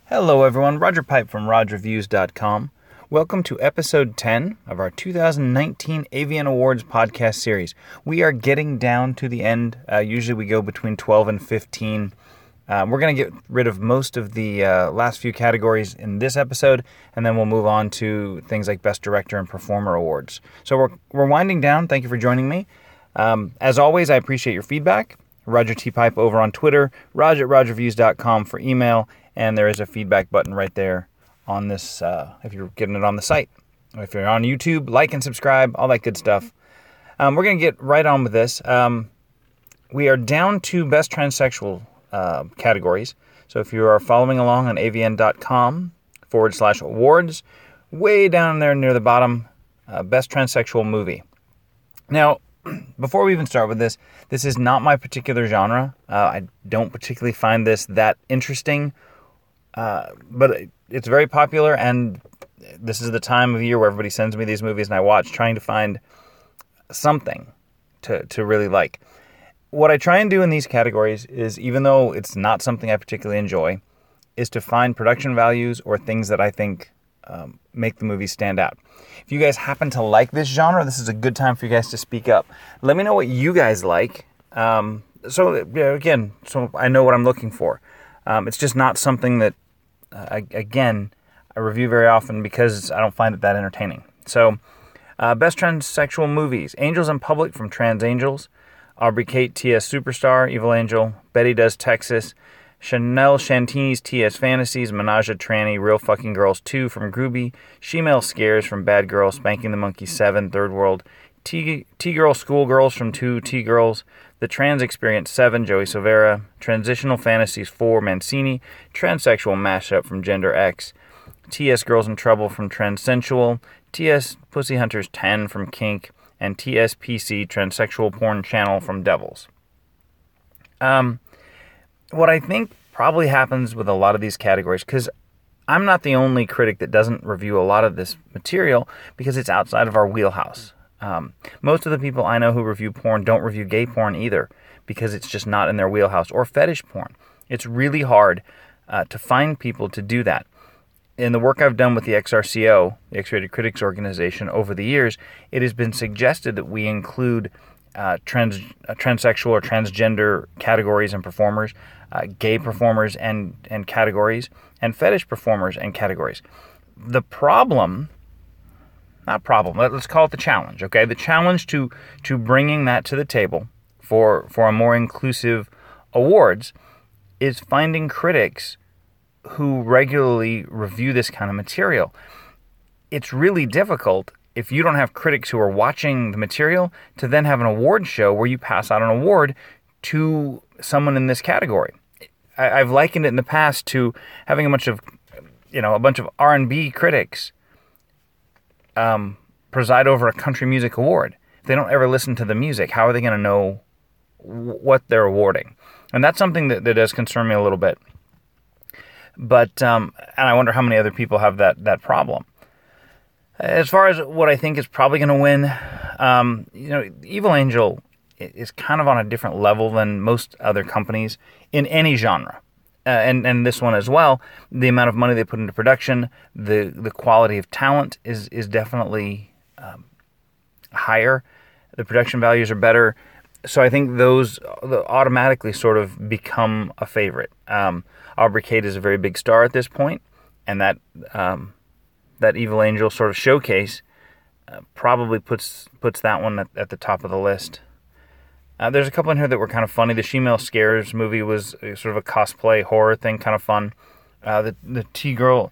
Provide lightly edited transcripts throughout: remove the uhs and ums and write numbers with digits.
Hello everyone, Roger Pipe from RogerViews.com. Welcome to episode 10 of our 2019 AVN Awards podcast series. We are getting down to the end. Usually we go between 12 and 15. We're going to get rid of most of the last few categories in this episode, and then we'll move on to things like Best Director and Performer Awards. So we're winding down. Thank you for joining me. As always, I appreciate your feedback. Roger T. Pipe over on Twitter, Roger@RogerViews.com for email, and there is a feedback button right there on this if you're getting it on the site. If you're on YouTube, like and subscribe, all that good stuff. We're going to get right on with this. We are down to Best Transsexual categories. So if you are following along on avn.com/awards, way down there near the bottom, Best Transsexual Movie. Now, before we even start with this is not my particular genre. I don't particularly find this that interesting, but it's very popular, and this is the time of year where everybody sends me these movies, and I watch, trying to find something to really like. What I try and do in these categories is, even though it's not something I particularly enjoy, is to find production values or things that I think make the movie stand out. If you guys happen to like this genre, this is a good time for you guys to speak up. Let me know what you guys like. So I know what I'm looking for. It's just not something that, I review very often because I don't find it that entertaining. So, Best Transsexual Movies: Angels in Public from Trans Angels, Aubrey Kate, T.S. Superstar, Evil Angel, Betty Does Texas, Chanel Shantini's T.S. Fantasies, Menage a Tranny, Real Fucking Girls 2 from Groovy, She-Male Scares from Bad Girl, Spanking the Monkey 7, Third World, T-Girl Schoolgirls from 2 T-Girls, The Trans Experience 7, Joey Silvera, Transitional Fantasies 4, Mancini, Transsexual Mashup from Gender X, T.S. Girls in Trouble from Transensual, T.S. Pussy Hunters 10 from Kink, and TSPC Transsexual Porn Channel from Devils. What I think probably happens with a lot of these categories, because I'm not the only critic that doesn't review a lot of this material because it's outside of our wheelhouse. Most of the people I know who review porn don't review gay porn either because it's just not in their wheelhouse, or fetish porn. It's really hard to find people to do that. In the work I've done with the XRCO, the X-Rated Critics Organization, over the years, it has been suggested that we include transsexual or transgender categories and performers, gay performers and categories, and fetish performers and categories. The problem, let's call it the challenge, okay? The challenge to bringing that to the table for a more inclusive awards is finding critics who regularly review this kind of material. It's really difficult if you don't have critics who are watching the material to then have an award show where you pass out an award to someone in this category. I've likened it in the past to having a bunch of R&B critics preside over a country music award. If they don't ever listen to the music, how are they going to know what they're awarding? And that's something that does concern me a little bit. But and I wonder how many other people have that problem. As far as what I think is probably going to win, Evil Angel is kind of on a different level than most other companies in any genre, and this one as well. The amount of money they put into production, the quality of talent is definitely higher. The production values are better, so I think those automatically sort of become a favorite. Aubrey Kate is a very big star at this point, and that Evil Angel sort of showcase probably puts that one at the top of the list. There's a couple in here that were kind of funny. The She-Male Scares movie was sort of a cosplay horror thing, kind of fun. The T-Girl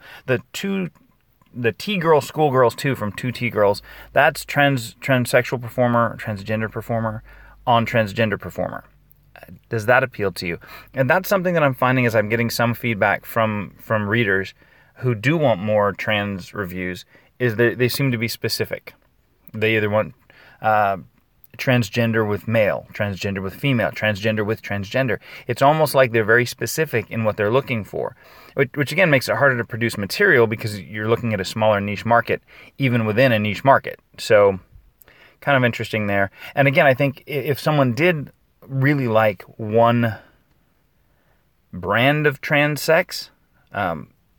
Schoolgirls 2 from 2 T-Girls. That's transsexual performer, transgender performer on transgender performer. Does that appeal to you? And that's something that I'm finding as I'm getting some feedback from readers who do want more trans reviews, is that they seem to be specific. They either want transgender with male, transgender with female, transgender with transgender. It's almost like they're very specific in what they're looking for, which again makes it harder to produce material because you're looking at a smaller niche market, even within a niche market. So kind of interesting there. And again, I think if someone did really like one brand of trans sex,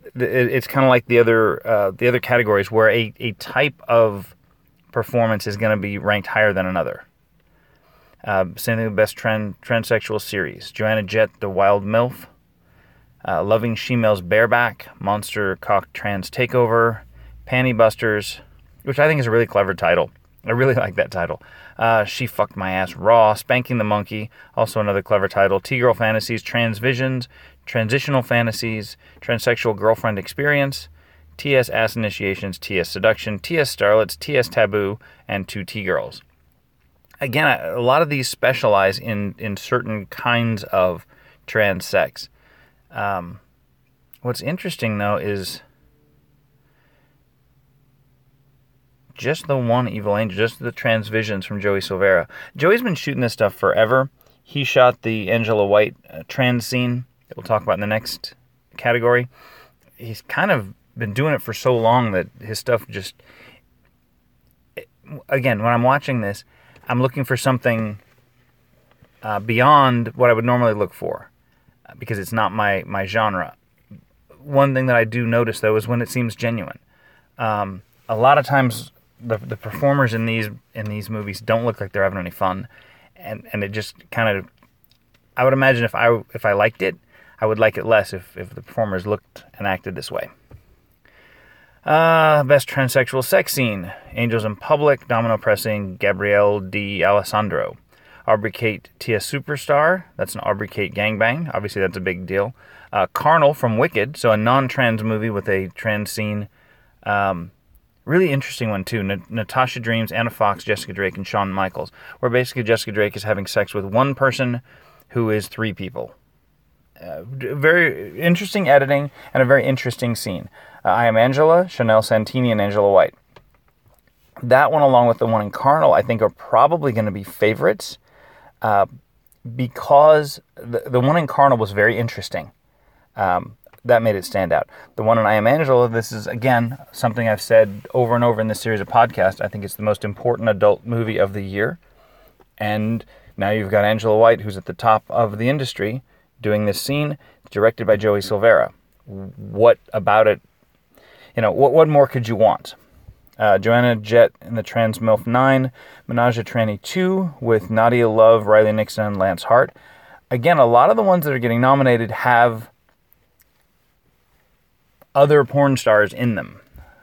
it's kind of like the other categories where a type of performance is going to be ranked higher than another. Same thing with Best Transsexual Series. Joanna Jett, The Wild MILF. Loving Shemale's Bareback. Monster Cock Trans Takeover. Panty Busters, which I think is a really clever title. I really like that title. She Fucked My Ass Raw. Spanking the Monkey, also another clever title. T-Girl Fantasies. Trans Visions. Transitional Fantasies. Transsexual Girlfriend Experience. TS Ass Initiations. TS Seduction. TS Starlets. TS Taboo. And 2 T-Girls. Again, a lot of these specialize in certain kinds of trans sex. What's interesting, though, is just the one Evil Angel, just the Trans Visions from Joey Silvera. Joey's been shooting this stuff forever. He shot the Angela White trans scene that we'll talk about in the next category. He's kind of been doing it for so long that his stuff just... Again, when I'm watching this, I'm looking for something beyond what I would normally look for because it's not my genre. One thing that I do notice, though, is when it seems genuine. A lot of times the performers in these movies don't look like they're having any fun, and it just kind of... I would imagine if I liked it, I would like it less if the performers looked and acted this way. Best Transsexual Sex Scene. Angels in Public, Domino Pressing, Gabrielle D'Alessandro. Aubrey Kate Tia Superstar. That's an Aubrey Kate gangbang. Obviously, that's a big deal. Carnal from Wicked, so a non-trans movie with a trans scene. Really interesting one, too. Natasha Dreams, Anna Fox, Jessica Drake, and Shawn Michaels, where basically Jessica Drake is having sex with one person who is 3 people. Very interesting editing and a very interesting scene. I Am Angela, Chanel Santini, and Angela White. That one, along with the one in Carnal, I think are probably going to be favorites because the one in Carnal was very interesting. That made it stand out. The one in I Am Angela, this is, again, something I've said over and over in this series of podcasts. I think it's the most important adult movie of the year. And now you've got Angela White, who's at the top of the industry, doing this scene, directed by Joey Silvera. What about it? What more could you want? Joanna Jett in the Trans MILF 9, Menage a Tranny 2 with Nadia Love, Riley Nixon, and Lance Hart. Again, a lot of the ones that are getting nominated have other porn stars in them.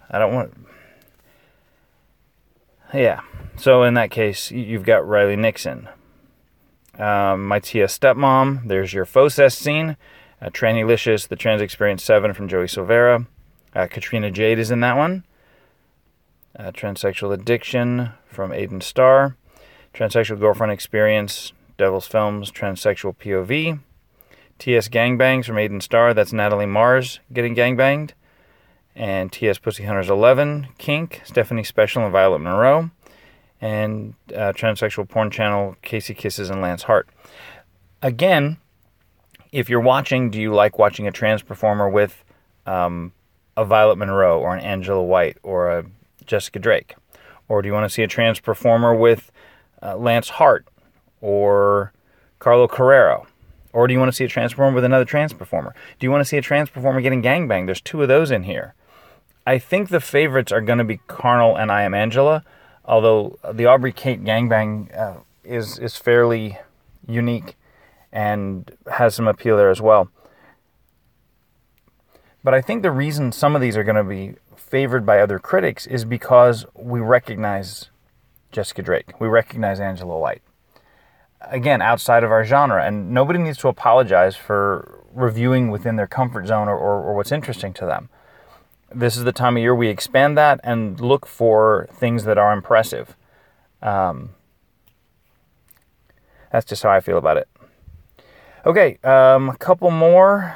Yeah. So in that case, you've got Riley Nixon. My Tia Stepmom, there's your Focest scene. Trannylicious, The Trans Experience 7 from Joey Silvera. Katrina Jade is in that one. Transsexual Addiction from Aiden Starr. Transsexual Girlfriend Experience, Devil's Films, Transsexual POV. TS Gangbangs from Aiden Starr, that's Natalie Mars getting gangbanged. And TS Pussy Hunters 11, Kink, Stephanie Special and Violet Monroe. And Transsexual Porn Channel, Casey Kisses and Lance Hart. Again, if you're watching, do you like watching a trans performer with a Violet Monroe or an Angela White or a Jessica Drake? Or do you want to see a trans performer with Lance Hart or Carlo Carrero? Or do you want to see a trans performer with another trans performer? Do you want to see a trans performer getting gangbanged? There's 2 of those in here. I think the favorites are going to be Carnal and I Am Angela, although the Aubrey Kate gangbang is fairly unique and has some appeal there as well. But I think the reason some of these are going to be favored by other critics is because we recognize Jessica Drake. We recognize Angela White. Again, outside of our genre. And nobody needs to apologize for reviewing within their comfort zone or what's interesting to them. This is the time of year we expand that and look for things that are impressive. That's just how I feel about it. Okay, a couple more.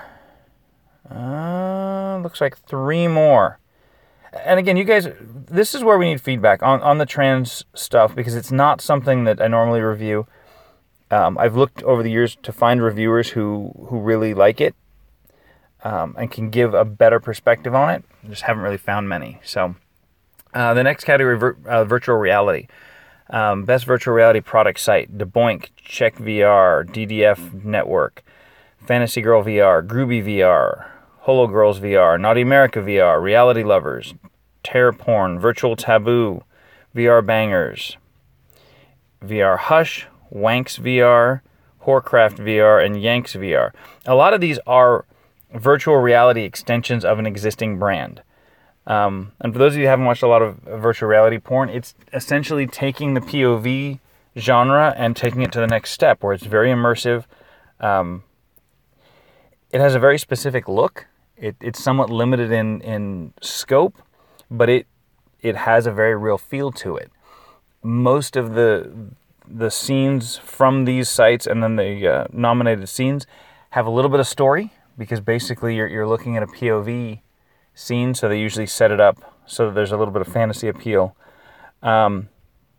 Looks like 3 more. And again, you guys, this is where we need feedback on the trans stuff because it's not something that I normally review. I've looked over the years to find reviewers who really like it and can give a better perspective on it. I just haven't really found many. So the next category, virtual reality. Best virtual reality product site, DeBoink, Check VR, DDF Network, Fantasy Girl VR, Groovy VR, Holo Girls VR, Naughty America VR, Reality Lovers, Terror Porn, Virtual Taboo, VR Bangers, VR Hush, Wanks VR, Horcraft VR, and Yanks VR. A lot of these are virtual reality extensions of an existing brand. And for those of you who haven't watched a lot of virtual reality porn, it's essentially taking the POV genre and taking it to the next step, where it's very immersive. It has a very specific look. It's somewhat limited in scope, but it has a very real feel to it. Most of the scenes from these sites and then the nominated scenes have a little bit of story, because basically you're looking at a POV scene, so they usually set it up so that there's a little bit of fantasy appeal. And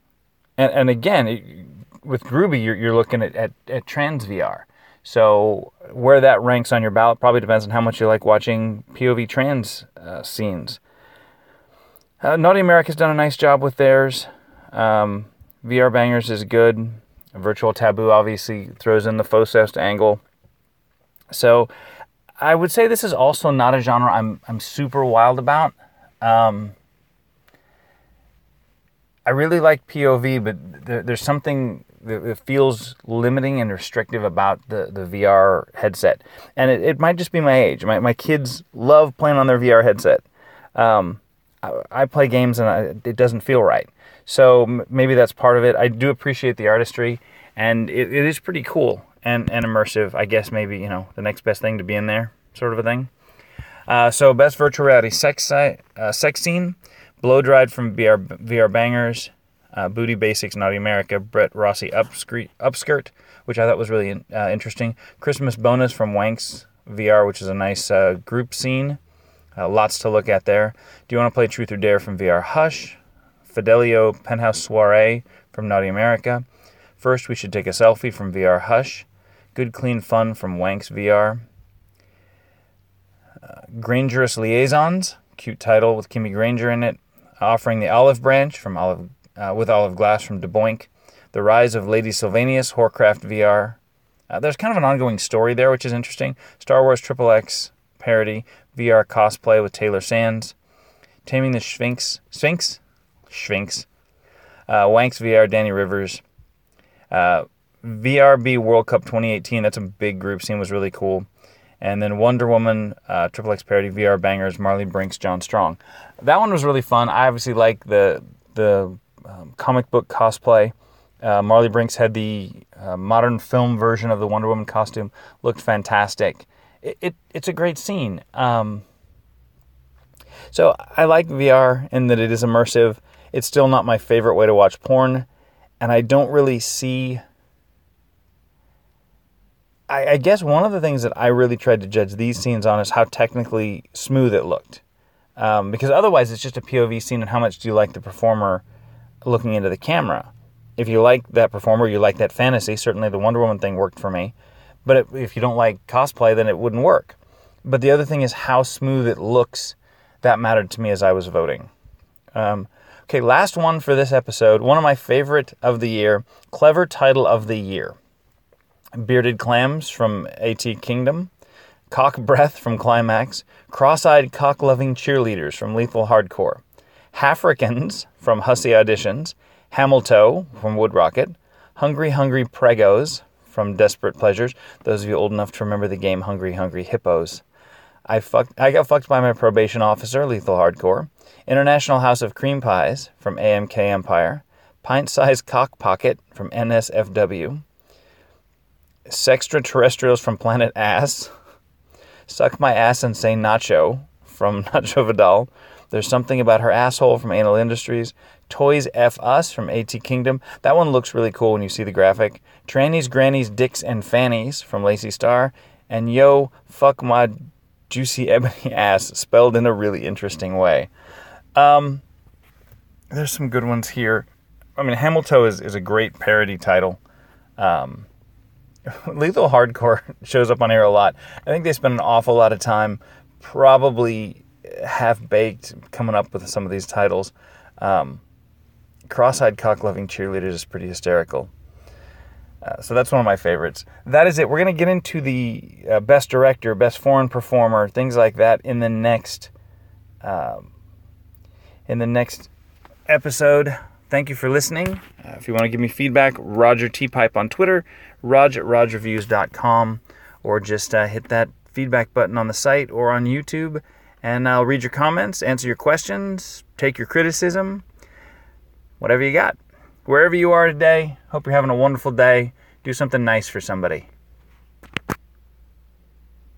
again, with Groovy, you're looking at trans VR. So where that ranks on your ballot probably depends on how much you like watching POV trans scenes. Naughty America's done a nice job with theirs. VR Bangers is good. Virtual Taboo obviously throws in the Focest angle. So I would say this is also not a genre I'm super wild about. I really like POV, but there's something that feels limiting and restrictive about the VR headset. And it might just be my age. My kids love playing on their VR headset. I play games and it doesn't feel right. So maybe that's part of it. I do appreciate the artistry, and it is pretty cool and immersive. I guess maybe, the next best thing to be in there, sort of a thing. So best virtual reality sex scene, Blow Dried from VR Bangers, Booty Basics, Naughty America, Brett Rossi Upskirt, which I thought was really interesting. Christmas Bonus from Wanks VR, which is a nice group scene. Lots to look at there. Do You Want to Play Truth or Dare from VR Hush, Fidelio Penthouse Soiree from Naughty America, First We Should Take a Selfie from VR Hush, Good Clean Fun from Wanks VR, Grangerous Liaisons, cute title with Kimmy Granger in it, Offering the Olive Branch from with Olive Glass from DeBoink, The Rise of Lady Sylvanius, Horcraft VR. There's kind of an ongoing story there, which is interesting. Star Wars XXX parody, VR cosplay with Taylor Sands, Taming the Sphinx, Wanks VR, Danny Rivers, VRB World Cup 2018, that's a big group scene, was really cool. And then Wonder Woman, XXX parody, VR Bangers, Marley Brinks, John Strong. That one was really fun. I obviously like the comic book cosplay. Marley Brinks had the modern film version of the Wonder Woman costume. Looked fantastic. It's a great scene. So I like VR in that it is immersive. It's still not my favorite way to watch porn. And I don't really see... I guess one of the things that I really tried to judge these scenes on is how technically smooth it looked. Because otherwise it's just a POV scene, and how much do you like the performer looking into the camera? If you like that performer, you like that fantasy, certainly the Wonder Woman thing worked for me. But if you don't like cosplay, then it wouldn't work. But the other thing is how smooth it looks. That mattered to me as I was voting. Okay, last one for this episode. One of my favorite of the year. Clever title of the year. Bearded Clams from AT Kingdom. Cock Breath from Climax. Cross-Eyed Cock-Loving Cheerleaders from Lethal Hardcore. Halfrikins from Hussy Auditions. Hamilto from Wood Rocket. Hungry Hungry Pregos from Desperate Pleasures. Those of you old enough to remember the game Hungry Hungry Hippos. I got fucked by my probation officer, Lethal Hardcore. International House of Cream Pies from AMK Empire. Pint-Sized Cock Pocket from NSFW. Sextraterrestrials from Planet Ass. Suck My Ass and Say Nacho from Nacho Vidal. There's Something About Her Asshole from Anal Industries. Toys F Us from AT Kingdom. That one looks really cool when you see the graphic. Trannies, Grannies, Dicks, and Fannies from Lacey Star. And Yo, Fuck My Juicy Ebony Ass, spelled in a really interesting way. There's some good ones here. I mean, Hamilto is a great parody title. Lethal Hardcore shows up on air a lot. I think they spend an awful lot of time, probably half-baked, coming up with some of these titles. Cross-Eyed Cock-Loving Cheerleaders is pretty hysterical. So that's one of my favorites. That is it. We're going to get into the best director, best foreign performer, things like that in the next episode. Thank you for listening. If you want to give me feedback, Roger T. Pipe on Twitter, rog@rogreviews.com, or just hit that feedback button on the site or on YouTube, and I'll read your comments, answer your questions, take your criticism, whatever you got. Wherever you are today, hope you're having a wonderful day. Do something nice for somebody.